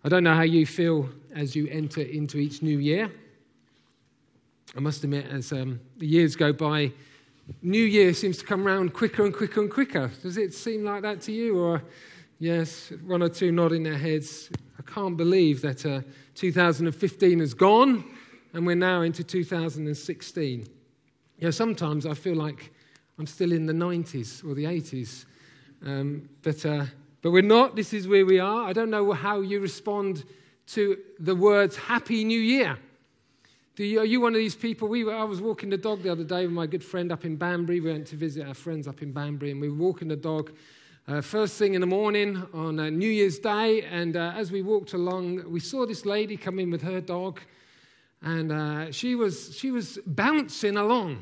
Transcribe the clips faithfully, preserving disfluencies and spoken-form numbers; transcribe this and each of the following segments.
I don't know how you feel as you enter into each new year. I must admit, as um, the years go by, New Year seems to come round quicker and quicker and quicker. Does it seem like that to you? Or, yes, one or two nodding their heads. I can't believe that uh, two thousand fifteen has gone and we're now into two thousand sixteen. You know, sometimes I feel like I'm still in the nineties or the eighties. Um, but... Uh, But we're not. This is where we are. I don't know how you respond to the words Happy New Year. Do you, are you one of these people? We were, I was walking the dog the other day with my good friend up in Banbury. We went to visit our friends up in Banbury, and we were walking the dog uh, first thing in the morning on uh, New Year's Day. And uh, as we walked along, we saw this lady come in with her dog, and uh, she was she was bouncing along.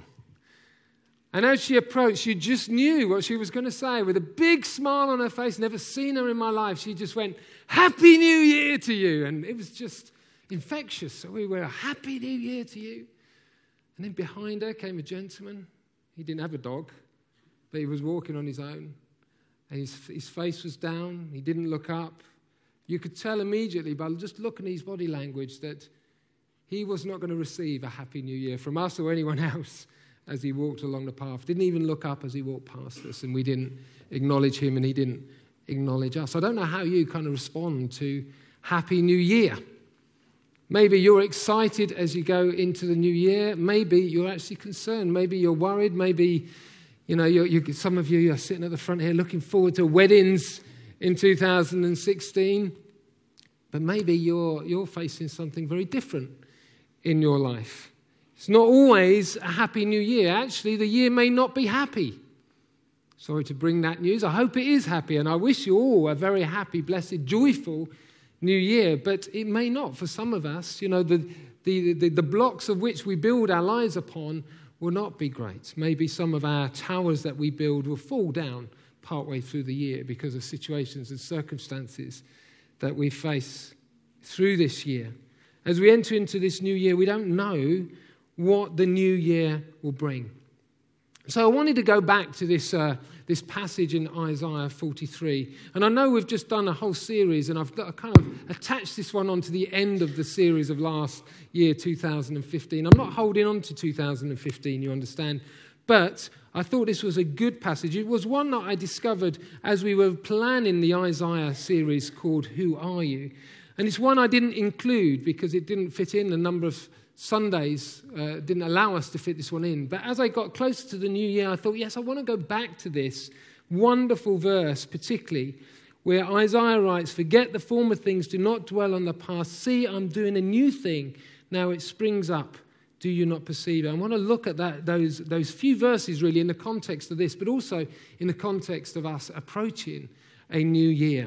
And as she approached, you just knew what she was going to say. With a big smile on her face, never seen her in my life, she just went, Happy New Year to you. And it was just infectious. So we were, Happy New Year to you. And then behind her came a gentleman. He didn't have a dog, but he was walking on his own. And his, his face was down. He didn't look up. You could tell immediately by just looking at his body language that he was not going to receive a Happy New Year from us or anyone else. As he walked along the path, didn't even look up as he walked past us, and we didn't acknowledge him and he didn't acknowledge us. I don't know how you kind of respond to Happy New Year. Maybe you're excited as you go into the new year. Maybe you're actually concerned. Maybe you're worried. Maybe, you know, you're, you some of you are sitting at the front here looking forward to weddings in two thousand sixteen. But maybe you're you're facing something very different in your life. It's not always a happy new year. Actually, the year may not be happy. Sorry to bring that news. I hope it is happy, and I wish you all a very happy, blessed, joyful new year. But it may not for some of us. You know, the, the, the, the blocks of which we build our lives upon will not be great. Maybe some of our towers that we build will fall down partway through the year because of situations and circumstances that we face through this year. As we enter into this new year, we don't know what the new year will bring. So I wanted to go back to this uh, this passage in Isaiah forty-three. And I know we've just done a whole series, and I've got, kind of attached this one onto the end of the series of last year, two thousand fifteen. I'm not holding on to two thousand fifteen, you understand. But I thought this was a good passage. It was one that I discovered as we were planning the Isaiah series called Who Are You? And it's one I didn't include because it didn't fit in. A number of Sundays uh, didn't allow us to fit this one in. But as I got closer to the new year, I thought, yes, I want to go back to this wonderful verse, particularly where Isaiah writes, Forget the former things, do not dwell on the past. See, I'm doing a new thing. Now it springs up. Do you not perceive it? I want to look at that, those, those few verses really in the context of this, but also in the context of us approaching a new year.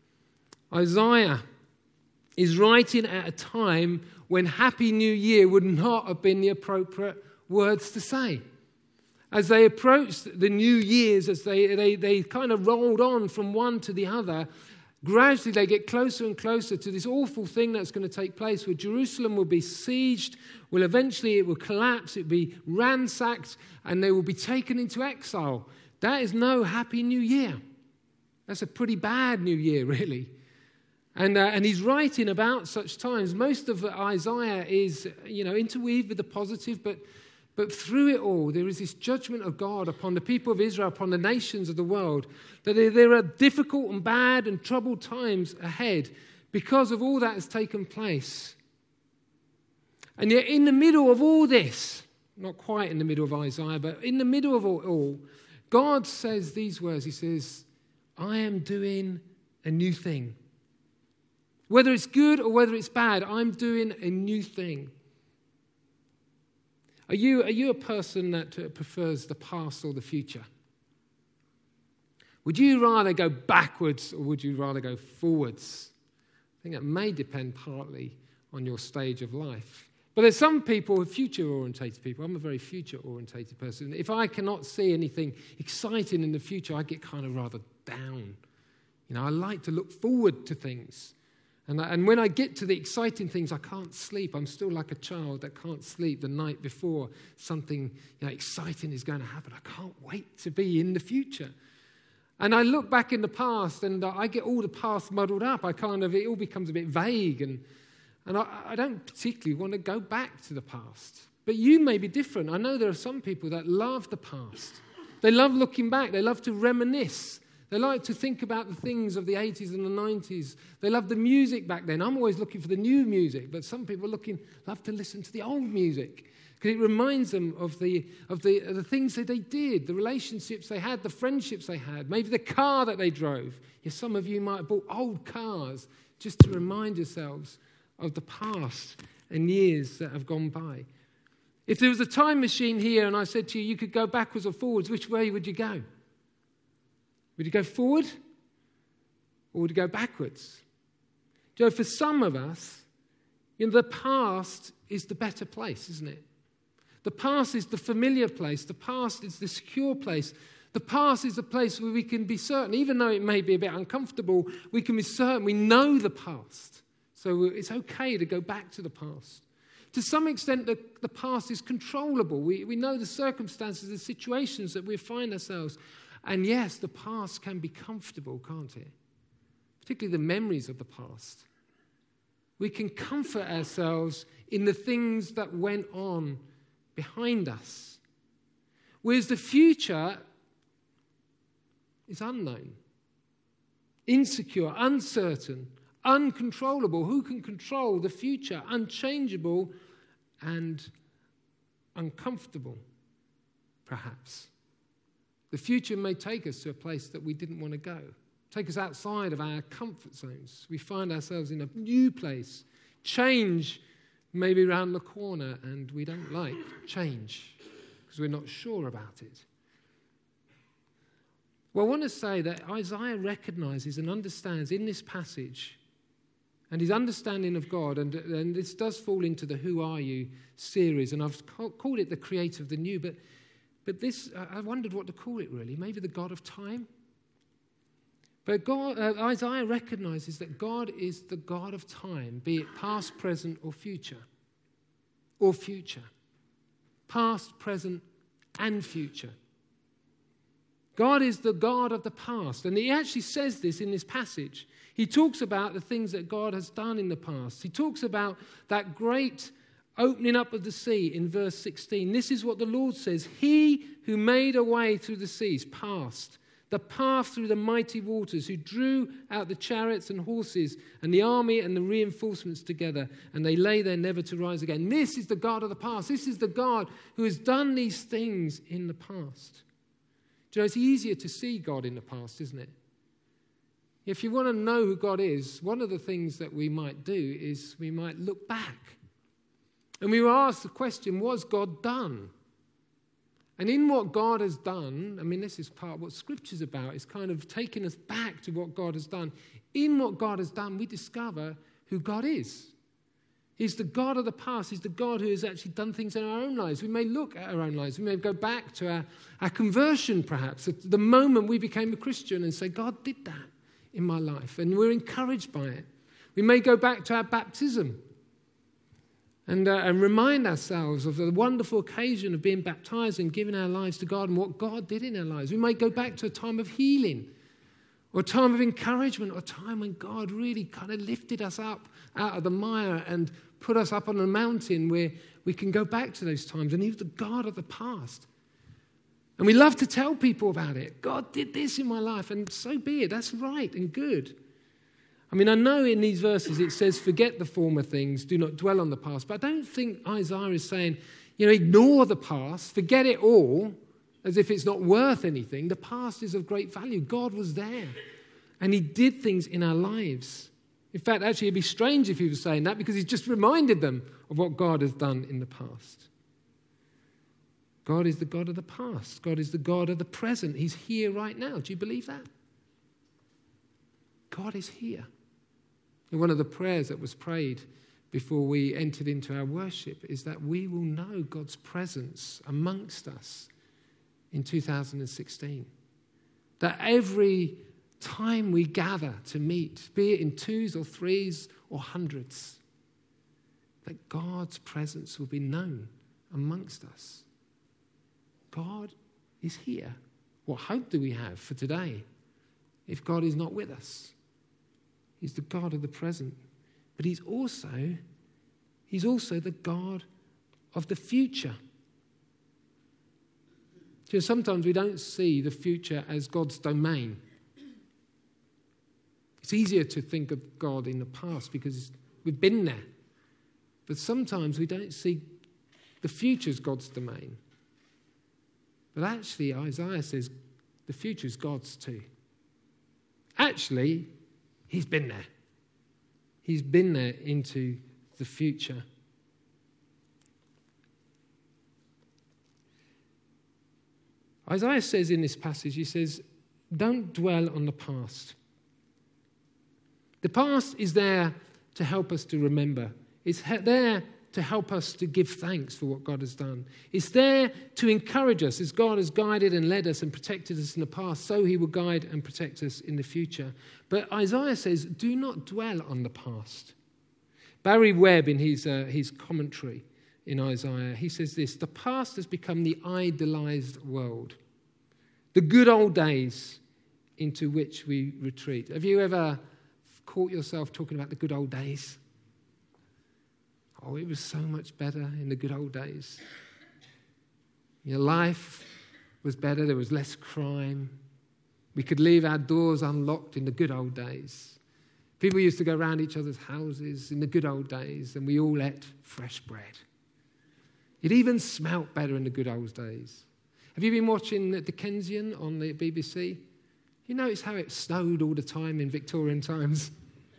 Isaiah is writing at a time when Happy New Year would not have been the appropriate words to say. As they approached the New Year's, as they, they, they kind of rolled on from one to the other, gradually they get closer and closer to this awful thing that's going to take place where Jerusalem will be sieged, well, eventually it will collapse, it will be ransacked, and they will be taken into exile. That is no Happy New Year. That's a pretty bad New Year, really. And uh, and he's writing about such times. Most of Isaiah is, you know, interweaved with the positive, but but through it all, there is this judgment of God upon the people of Israel, upon the nations of the world, that there, there are difficult and bad and troubled times ahead because of all that has taken place. And yet in the middle of all this, not quite in the middle of Isaiah, but in the middle of it all, God says these words. He says, I am doing a new thing. Whether it's good or whether it's bad, I'm doing a new thing. Are you, are you a person that uh, prefers the past or the future? Would you rather go backwards or would you rather go forwards? I think that may depend partly on your stage of life. But there's some people who are future-orientated people. I'm a very future-orientated person. If I cannot see anything exciting in the future, I get kind of rather down. You know, I like to look forward to things. And, I, and when I get to the exciting things, I can't sleep. I'm still like a child that can't sleep the night before something, you know, exciting is going to happen. I can't wait to be in the future. And I look back in the past and I get all the past muddled up. I kind of, it all becomes a bit vague, and, and I, I don't particularly want to go back to the past. But you may be different. I know there are some people that love the past. They love looking back. They love to reminisce. They like to think about the things of the eighties and the nineties. They love the music back then. I'm always looking for the new music, but some people looking love to listen to the old music because it reminds them of the of the of the things that they did, the relationships they had, the friendships they had, maybe the car that they drove. Yes, some of you might have bought old cars just to remind yourselves of the past and years that have gone by. If there was a time machine here and I said to you, you could go backwards or forwards, which way would you go? Would you go forward or would you go backwards? You know, for some of us, you know, the past is the better place, isn't it? The past is the familiar place. The past is the secure place. The past is the place where we can be certain, even though it may be a bit uncomfortable, we can be certain we know the past. So it's okay to go back to the past. To some extent, the, the past is controllable. We, we know the circumstances, the situations that we find ourselves. And yes, the past can be comfortable, can't it? Particularly the memories of the past. We can comfort ourselves in the things that went on behind us. Whereas the future is unknown, insecure, uncertain, uncontrollable. Who can control the future? Unchangeable and uncomfortable, perhaps. The future may take us to a place that we didn't want to go, take us outside of our comfort zones. We find ourselves in a new place. Change may be around the corner, and we don't like change because we're not sure about it. Well, I want to say that Isaiah recognizes and understands in this passage, and his understanding of God, and, and this does fall into the Who Are You series, and I've called it the Creator of the New, but But this, I wondered what to call it really. Maybe the God of time. But God, uh, Isaiah recognizes that God is the God of time, be it past, present, or future. Or future. Past, present, and future. God is the God of the past. And he actually says this in this passage. He talks about the things that God has done in the past. He talks about that great opening up of the sea in verse sixteen. This is what the Lord says. He who made a way through the seas, past, the path through the mighty waters, who drew out the chariots and horses and the army and the reinforcements together, and they lay there never to rise again. This is the God of the past. This is the God who has done these things in the past. Do you know, it's easier to see God in the past, isn't it? If you want to know who God is, one of the things that we might do is we might look back. And we were asked the question, what's God done? And in what God has done, I mean, this is part of what Scripture's about. It's kind of taking us back to what God has done. In what God has done, we discover who God is. He's the God of the past. He's the God who has actually done things in our own lives. We may look at our own lives. We may go back to our, our conversion, perhaps, at the moment we became a Christian and say, God did that in my life. And we're encouraged by it. We may go back to our baptism. And, uh, and remind ourselves of the wonderful occasion of being baptized and giving our lives to God and what God did in our lives. We may go back to a time of healing or a time of encouragement or a time when God really kind of lifted us up out of the mire and put us up on a mountain where we can go back to those times. And he was the God of the past. And we love to tell people about it. God did this in my life, and so be it. That's right and good. I mean, I know in these verses it says, forget the former things, do not dwell on the past. But I don't think Isaiah is saying, you know, ignore the past, forget it all, as if it's not worth anything. The past is of great value. God was there, and he did things in our lives. In fact, actually, it'd be strange if he was saying that because he's just reminded them of what God has done in the past. God is the God of the past. God is the God of the present. He's here right now. Do you believe that? God is here. And one of the prayers that was prayed before we entered into our worship is that we will know God's presence amongst us in two thousand sixteen. That every time we gather to meet, be it in twos or threes or hundreds, that God's presence will be known amongst us. God is here. What hope do we have for today? if God is not with us. He's the God of the present. But he's also, he's also the God of the future. So sometimes we don't see the future as God's domain. It's easier to think of God in the past because we've been there. But sometimes we don't see the future as God's domain. But actually, Isaiah says the future is God's too. Actually, he's been there. He's been there into the future. Isaiah says in this passage, he says, don't dwell on the past. The past is there to help us to remember. It's there to help us to give thanks for what God has done. It's there to encourage us as God has guided and led us and protected us in the past, so he will guide and protect us in the future. But Isaiah says, do not dwell on the past. Barry Webb, in his, uh, his commentary in Isaiah, he says this: the past has become the idolized world, the good old days into which we retreat. Have you ever caught yourself talking about the good old days? Oh, it was so much better in the good old days. Your life was better. There was less crime. We could leave our doors unlocked in the good old days. People used to go around each other's houses in the good old days, and we all ate fresh bread. It even smelt better in the good old days. Have you been watching the Dickensian on the B B C? You notice how it snowed all the time in Victorian times?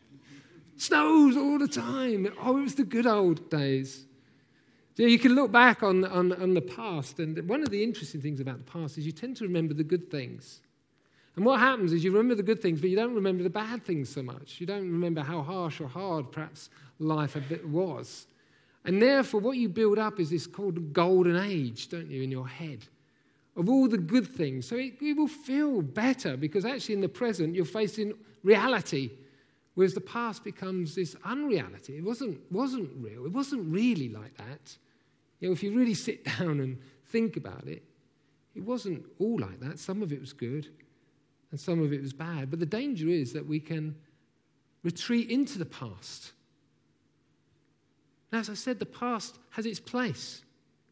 Snows all the time. Oh, it was the good old days. So you can look back on, on, on the past, and one of the interesting things about the past is you tend to remember the good things. And what happens is you remember the good things, but you don't remember the bad things so much. You don't remember how harsh or hard perhaps life a bit was. And therefore, what you build up is this called golden age, don't you, in your head, of all the good things. So it, it will feel better because actually in the present you're facing reality, whereas the past becomes this unreality. It wasn't, wasn't real. It wasn't really like that. You know, if you really sit down and think about it, it wasn't all like that. Some of it was good and some of it was bad. But the danger is that we can retreat into the past. Now, as I said, the past has its place.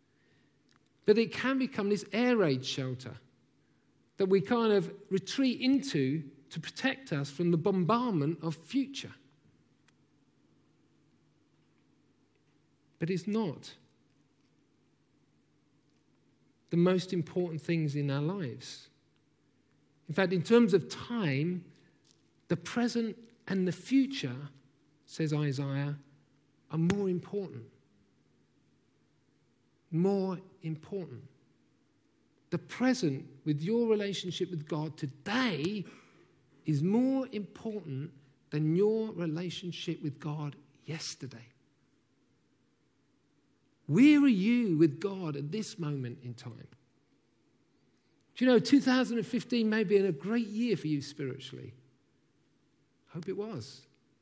But it can become this air raid shelter that we kind of retreat into to protect us from the bombardment of future. But it's not the most important things in our lives. In fact, in terms of time, the present and the future, says Isaiah, are more important. More important. The present with your relationship with God today is more important than your relationship with God yesterday. Where are you with God at this moment in time? Do you know, two thousand fifteen may be a great year for you spiritually. Hope it was.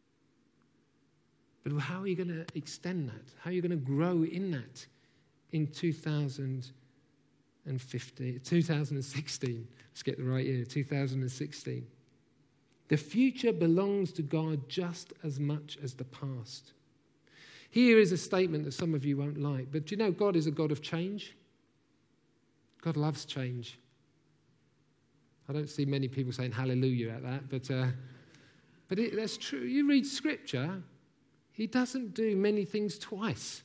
But how are you going to extend that? How are you going to grow in that in two thousand fifteen, two thousand sixteen? Let's get the right year, two thousand sixteen. The future belongs to God just as much as the past. Here is a statement that some of you won't like, but do you know God is a God of change? God loves change. I don't see many people saying hallelujah at that, but uh, but it, that's true. You read Scripture, he doesn't do many things twice.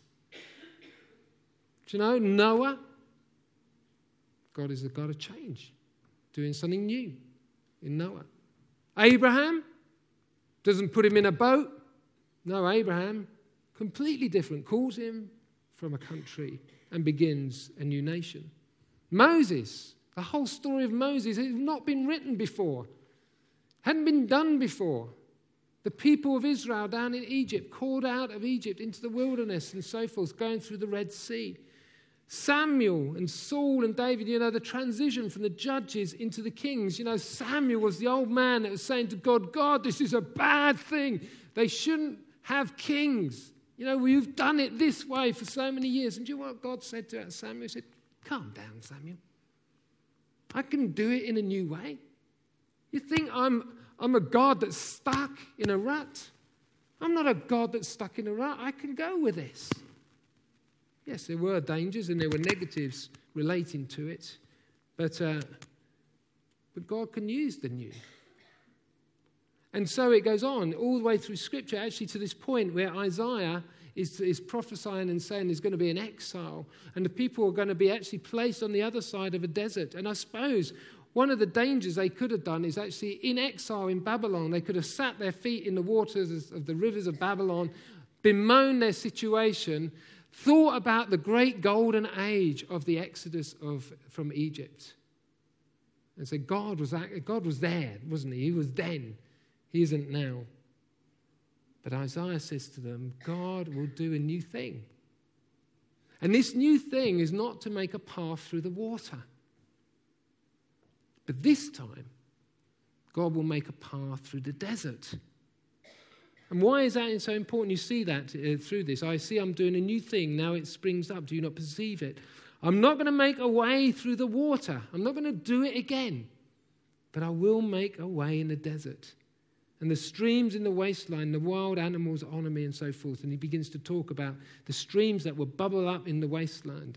Do you know, Noah, God is a God of change, doing something new in Noah. Abraham, doesn't put him in a boat. No, Abraham, completely different, calls him from a country and begins a new nation. Moses, the whole story of Moses has not been written before, hadn't been done before. The people of Israel down in Egypt, called out of Egypt into the wilderness and so forth, going through the Red Sea. Samuel and Saul and David, you know, the transition from the judges into the kings. You know, Samuel was the old man that was saying to God, God, this is a bad thing. They shouldn't have kings. You know, we've done it this way for so many years. And do you know what God said to Samuel? He said, calm down, Samuel. I can do it in a new way. You think I'm, I'm a God that's stuck in a rut? I'm not a God that's stuck in a rut. I can go with this. Yes, there were dangers and there were negatives relating to it, but, uh, but God can use the new. And so it goes on all the way through Scripture, actually to this point where Isaiah is, is prophesying and saying there's going to be an exile, and the people are going to be actually placed on the other side of a desert. And I suppose one of the dangers they could have done is actually in exile in Babylon, they could have sat their feet in the waters of the rivers of Babylon, bemoaned their situation, thought about the great golden age of the exodus of from Egypt. And said, God was, God was there, wasn't he? He was then. He isn't now. But Isaiah says to them, God will do a new thing. And this new thing is not to make a path through the water. But this time, God will make a path through the desert. And why is that so important? You see that uh, through this. I see I'm doing a new thing. Now it springs up. Do you not perceive it? I'm not going to make a way through the water. I'm not going to do it again. But I will make a way in the desert. And the streams in the wasteland, the wild animals honor me and so forth. And he begins to talk about the streams that will bubble up in the wasteland.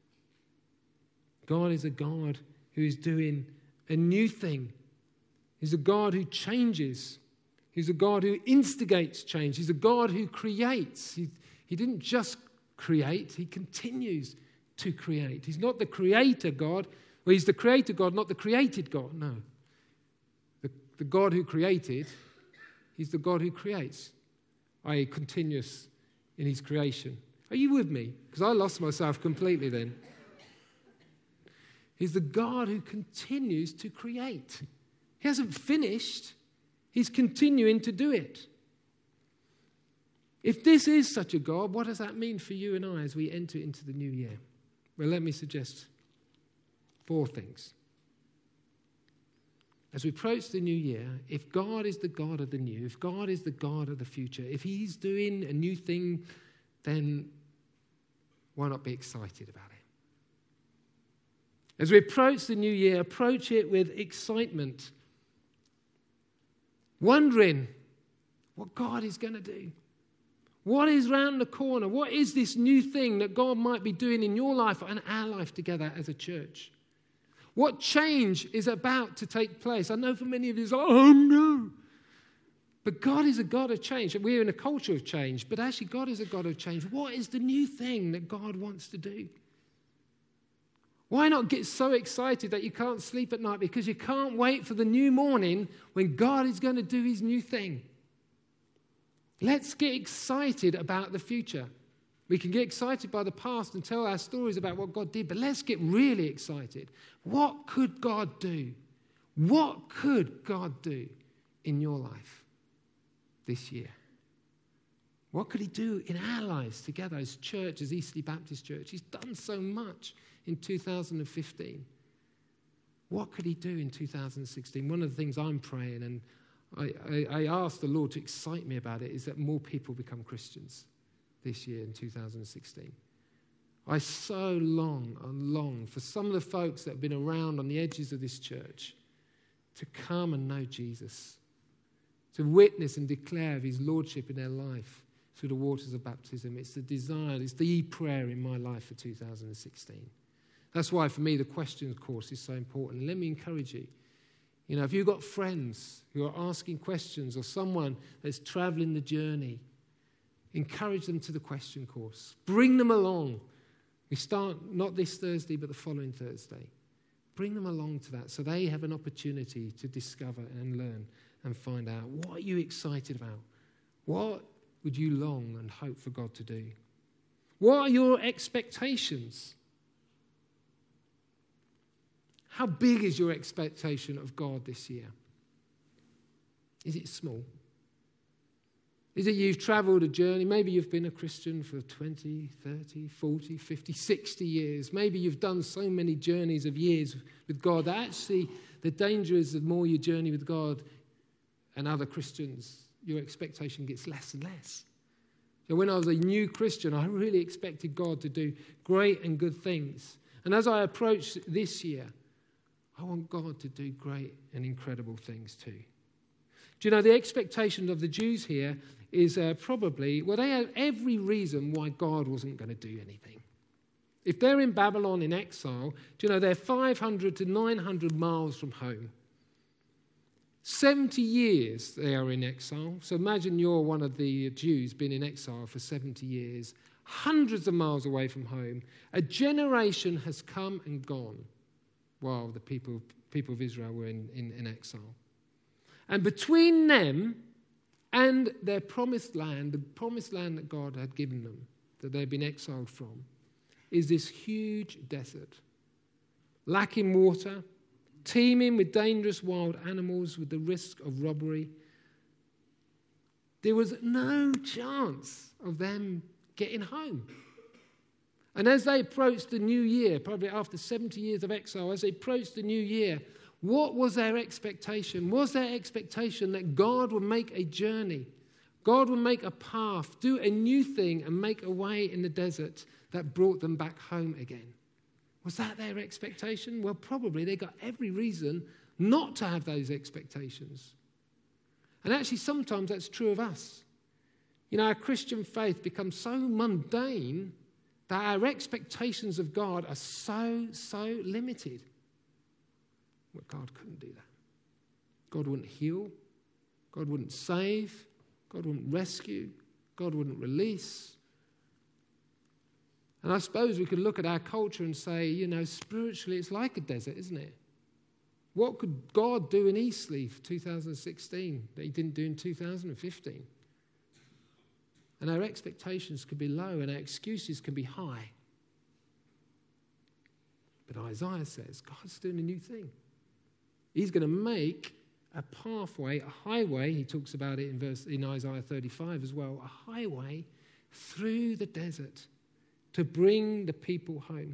God is a God who is doing a new thing. He's a God who changes. He's a God who instigates change. He's a God who creates. He, he didn't just create, he continues to create. He's not the creator God. Well, he's the creator God, not the created God. No. The, the God who created, he's the God who creates, that is continuous in his creation. Are you with me? Because I lost myself completely then. He's the God who continues to create. He hasn't finished. He's continuing to do it. If this is such a God, what does that mean for you and I as we enter into the new year? Well, let me suggest four things. As we approach the new year, if God is the God of the new, if God is the God of the future, if he's doing a new thing, then why not be excited about it? As we approach the new year, approach it with excitement, wondering what God is going to do. What is round the corner? What is this new thing that God might be doing in your life and our life together as a church? What change is about to take place? I know for many of you, it's like, oh no. But God is a God of change. We're in a culture of change, but actually God is a God of change. What is the new thing that God wants to do? Why not get so excited that you can't sleep at night because you can't wait for the new morning when God is going to do his new thing? Let's get excited about the future. We can get excited by the past and tell our stories about what God did, but let's get really excited. What could God do? What could God do in your life this year? What could he do in our lives together as church, as Eastleigh Baptist Church? He's done so much in two thousand fifteen. What could he do in two thousand sixteen? One of the things I'm praying, and I, I, I ask the Lord to excite me about it, is that more people become Christians this year in two thousand sixteen. I so long and long for some of the folks that have been around on the edges of this church to come and know Jesus, to witness and declare of his lordship in their life through the waters of baptism. It's the desire, it's the prayer in my life for two thousand sixteen. That's why for me the questions course is so important. Let me encourage you. You know, if you've got friends who are asking questions or someone that's traveling the journey, encourage them to the question course. Bring them along. We start not this Thursday, but the following Thursday. Bring them along to that so they have an opportunity to discover and learn and find out. What are you excited about? What would you long and hope for God to do? What are your expectations? How big is your expectation of God this year? Is it small? Is it you've traveled a journey? Maybe you've been a Christian for twenty, thirty, forty, fifty, sixty years. Maybe you've done so many journeys of years with God that actually the danger is the more you journey with God and other Christians, your expectation gets less and less. So when I was a new Christian, I really expected God to do great and good things. And as I approach this year, I want God to do great and incredible things too. Do you know, the expectation of the Jews here is uh, probably, well, they had every reason why God wasn't going to do anything. If they're in Babylon in exile, do you know, they're five hundred to nine hundred miles from home. seventy years they are in exile. So imagine you're one of the Jews been in exile for seventy years, hundreds of miles away from home. A generation has come and gone while the people, people of Israel were in, in, in exile. And between them and their promised land, the promised land that God had given them, that they'd been exiled from, is this huge desert, lacking water, teeming with dangerous wild animals, with the risk of robbery. There was no chance of them getting home. And as they approached the new year, probably after seventy years of exile, as they approached the new year, what was their expectation? Was their expectation that God would make a journey, God would make a path, do a new thing and make a way in the desert that brought them back home again? Was that their expectation? Well, probably they got every reason not to have those expectations. And actually, sometimes that's true of us. You know, our Christian faith becomes so mundane that our expectations of God are so, so limited. Well, God couldn't do that. God wouldn't heal. God wouldn't save. God wouldn't rescue. God wouldn't release. And I suppose we could look at our culture and say, you know, spiritually it's like a desert, isn't it? What could God do in Eastleigh for two thousand sixteen that he didn't do in two thousand fifteen? And our expectations could be low and our excuses can be high. But Isaiah says, God's doing a new thing. He's going to make a pathway, a highway, he talks about it in verse in Isaiah thirty-five as well, a highway through the desert to bring the people home.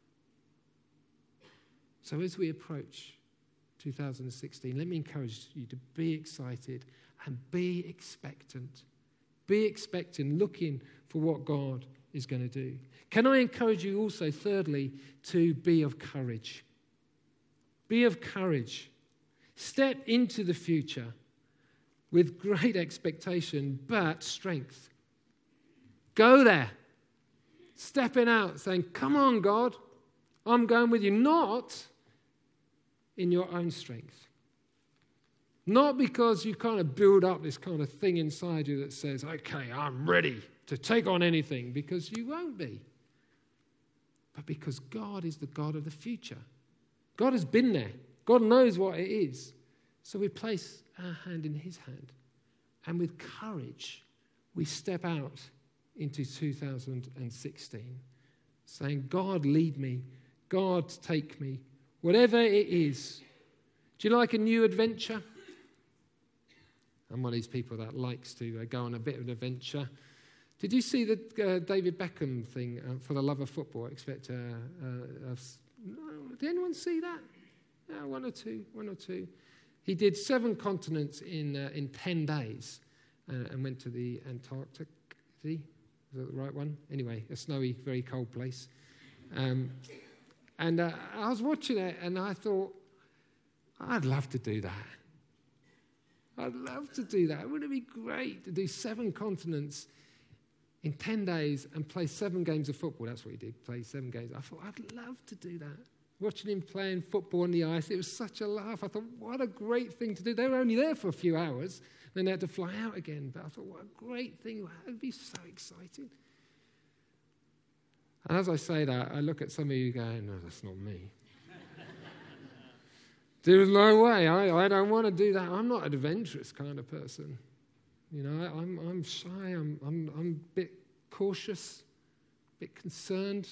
So as we approach two thousand sixteen, let me encourage you to be excited and be expectant. Be expectant, looking for what God is going to do. Can I encourage you also, thirdly, to be of courage? Be of courage. Step into the future with great expectation, but strength. Go there. Stepping out, saying, come on, God, I'm going with you. Not in your own strength. Not because you kind of build up this kind of thing inside you that says, okay, I'm ready to take on anything, because you won't be. But because God is the God of the future. God has been there. God knows what it is. So we place our hand in his hand. And with courage, we step out into two thousand sixteen, saying, God, lead me. God, take me. Whatever it is. Do you like a new adventure? I'm one of these people that likes to uh, go on a bit of an adventure. Did you see the uh, David Beckham thing uh, for the love of football? I expect, uh, uh, uh, no, did anyone see that? Yeah, one or two, one or two. He did seven continents in uh, in ten days uh, and went to the Antarctic. Did he? Is that the right one? Anyway, a snowy, very cold place. Um, and uh, I was watching it and I thought, I'd love to do that. I'd love to do that. Wouldn't it be great to do seven continents in ten days and play seven games of football? That's what he did, play seven games. I thought, I'd love to do that. Watching him playing football on the ice, it was such a laugh. I thought, what a great thing to do. They were only there for a few hours, then they had to fly out again. But I thought, what a great thing. That would be so exciting. And as I say that, I look at some of you going, no, that's not me. There's no way. I, I don't want to do that. I'm not an adventurous kind of person. You know, I, I'm I'm shy. I'm I'm I'm a bit cautious, a bit concerned.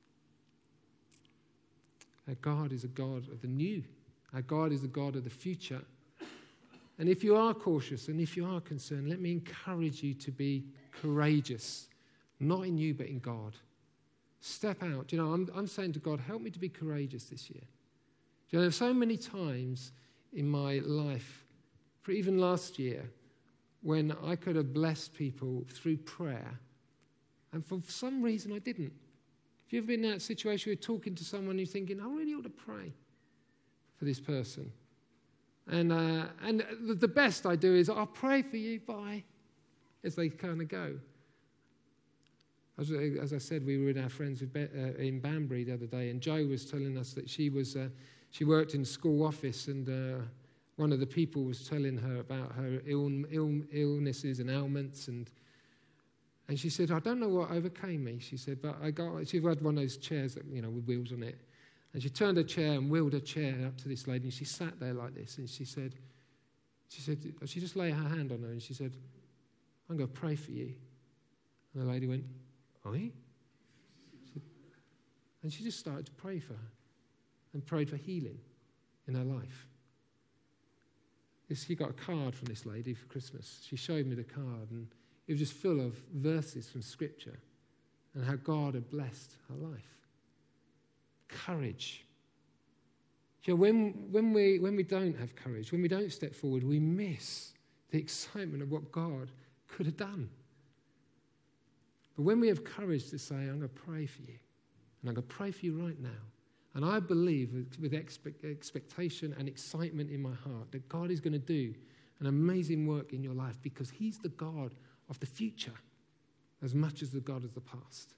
Our God is a God of the new. Our God is a God of the future. And if you are cautious and if you are concerned, let me encourage you to be courageous, not in you but in God. Step out. You know, I'm I'm saying to God, help me to be courageous this year. You know, there are so many times in my life, for even last year, when I could have blessed people through prayer, and for some reason I didn't. Have you ever been in that situation where you're talking to someone and you're thinking, I really ought to pray? for this person. And uh, and the best I do is I'll pray for you, bye, as they kind of go. As, as I said, we were with our friends with Be- uh, in Banbury the other day, and Jo was telling us that she was uh, she worked in school office, and uh, one of the people was telling her about her Ill, Ill, illnesses and ailments, and and she said, I don't know what overcame me. She said, but I got. She had one of those chairs that, you know, with wheels on it, and she turned her chair and wheeled her chair up to this lady, and she sat there like this, and she said, she said, she just laid her hand on her, and she said, I'm going to pray for you. And the lady went, Oi? And she just started to pray for her and prayed for healing in her life. She got a card from this lady for Christmas. She showed me the card, and it was just full of verses from Scripture and how God had blessed her life. Courage. You know, when, when, we, when we don't have courage, when we don't step forward, we miss the excitement of what God could have done. But when we have courage to say, I'm going to pray for you, and I'm going to pray for you right now, and I believe with, with expect, expectation and excitement in my heart that God is going to do an amazing work in your life because he's the God of the future as much as the God of the past,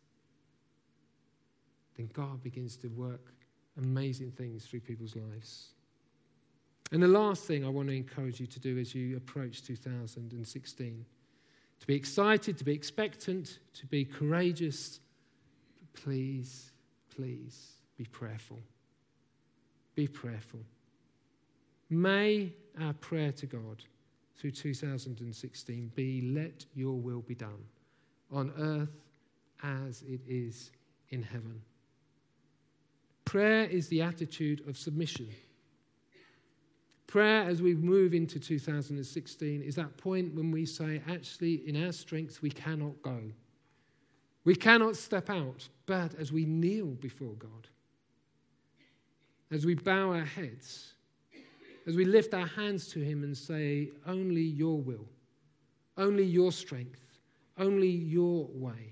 then God begins to work amazing things through people's lives. And the last thing I want to encourage you to do as you approach two thousand sixteen, to be excited, to be expectant, to be courageous, but please, please be prayerful. Be prayerful. May our prayer to God through two thousand sixteen be, let your will be done on earth as it is in heaven. Prayer is the attitude of submission. Prayer, as we move into two thousand sixteen, is that point when we say, actually, in our strength, we cannot go. We cannot step out, but as we kneel before God, as we bow our heads, as we lift our hands to him and say, only your will, only your strength, only your way,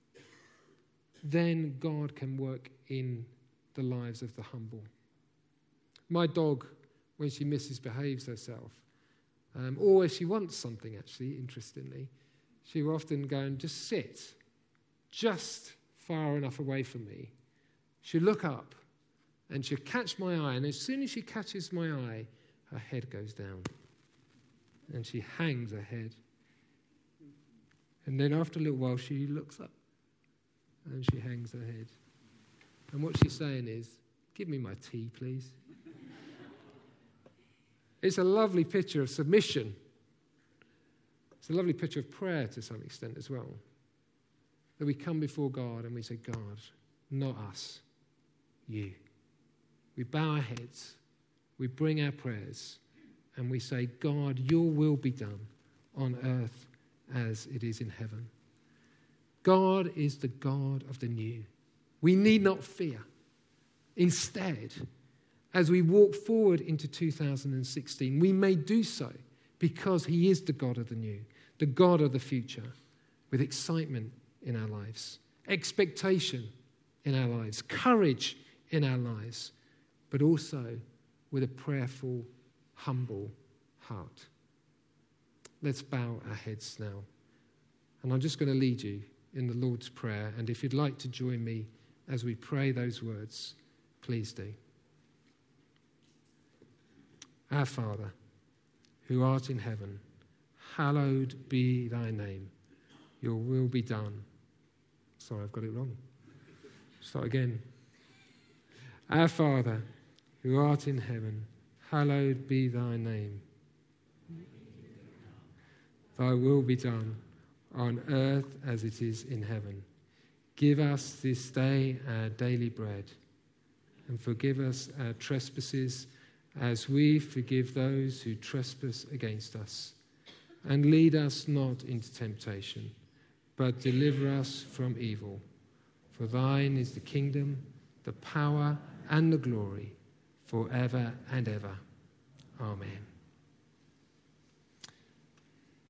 then God can work in the lives of the humble. My dog, when she misbehaves herself, um, or if she wants something, actually, interestingly, she will often go and just sit just far enough away from me. She'll look up and she'll catch my eye, and as soon as she catches my eye, her head goes down and she hangs her head. And then after a little while, she looks up and she hangs her head. And what she's saying is, give me my tea, please. It's a lovely picture of submission. It's a lovely picture of prayer to some extent as well. That we come before God and we say, God, not us, you. We bow our heads, we bring our prayers, and we say, God, your will be done on earth as it is in heaven. God is the God of the new. We need not fear. Instead, as we walk forward into two thousand sixteen, we may do so because he is the God of the new, the God of the future, with excitement in our lives, expectation in our lives, courage in our lives, but also with a prayerful, humble heart. Let's bow our heads now. And I'm just going to lead you in the Lord's Prayer. And if you'd like to join me as we pray those words, please do. Our Father, who art in heaven, hallowed be thy name. Your will be done. Sorry, I've got it wrong. Start again. Our Father, who art in heaven, hallowed be thy name. Thy will be done on earth as it is in heaven. Give us this day our daily bread, and forgive us our trespasses as we forgive those who trespass against us. And lead us not into temptation, but deliver us from evil. For thine is the kingdom, the power, and the glory, forever and ever. Amen.